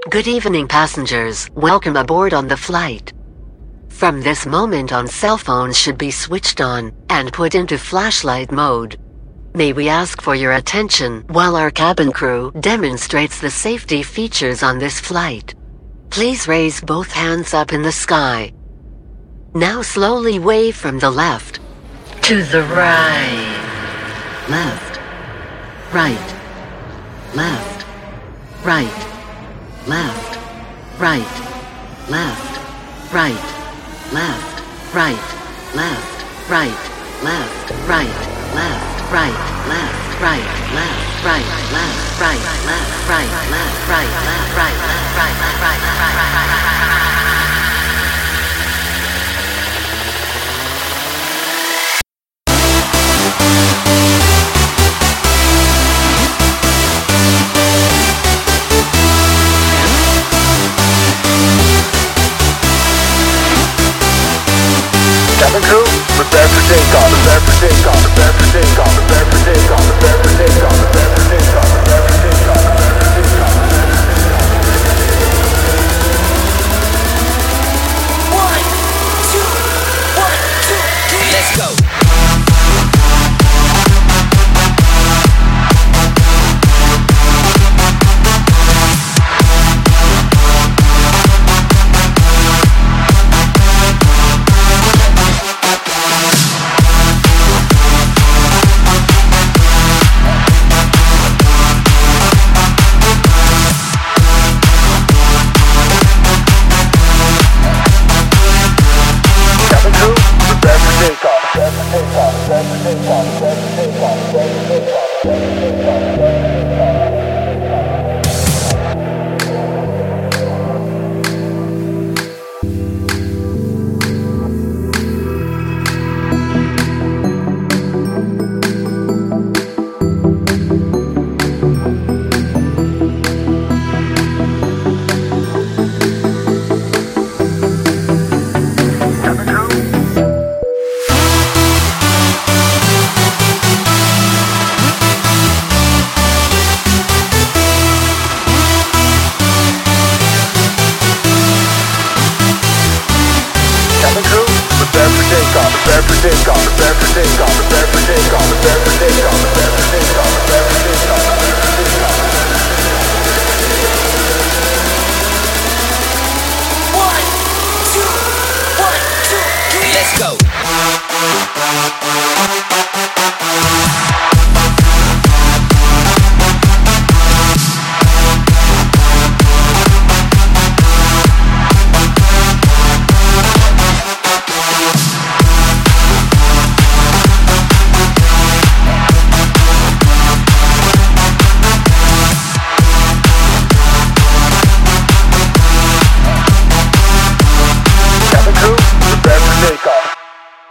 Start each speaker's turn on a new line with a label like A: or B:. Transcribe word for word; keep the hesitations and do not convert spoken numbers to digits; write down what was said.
A: Good evening, passengers. Welcome aboard on the flight. From this moment on, cell phones should be switched on and put into flashlight mode. May we ask for your attention while our cabin crew demonstrates the safety features on this flight. Please raise both hands up in the sky. Now slowly wave from the left to the right. Left, right, left, right, left, right, left, right, left, right, left, right, left, right, left, right, left, right, left, right, left, right, left, right, left, right, left, right, left, right, left, right, left, right.
B: Cabin crew, prepare for takeoff, prepare for takeoff, prepare for takeoff, prepare for takeoff, prepare for takeoff, prepare for takeoff, prepare for takeoff, prepare for takeoff. One, two, one, two, three, let's go. Prepare for takeoff, prepare for takeoff, prepare for takeoff, prepare for takeoff, prepare for takeoff.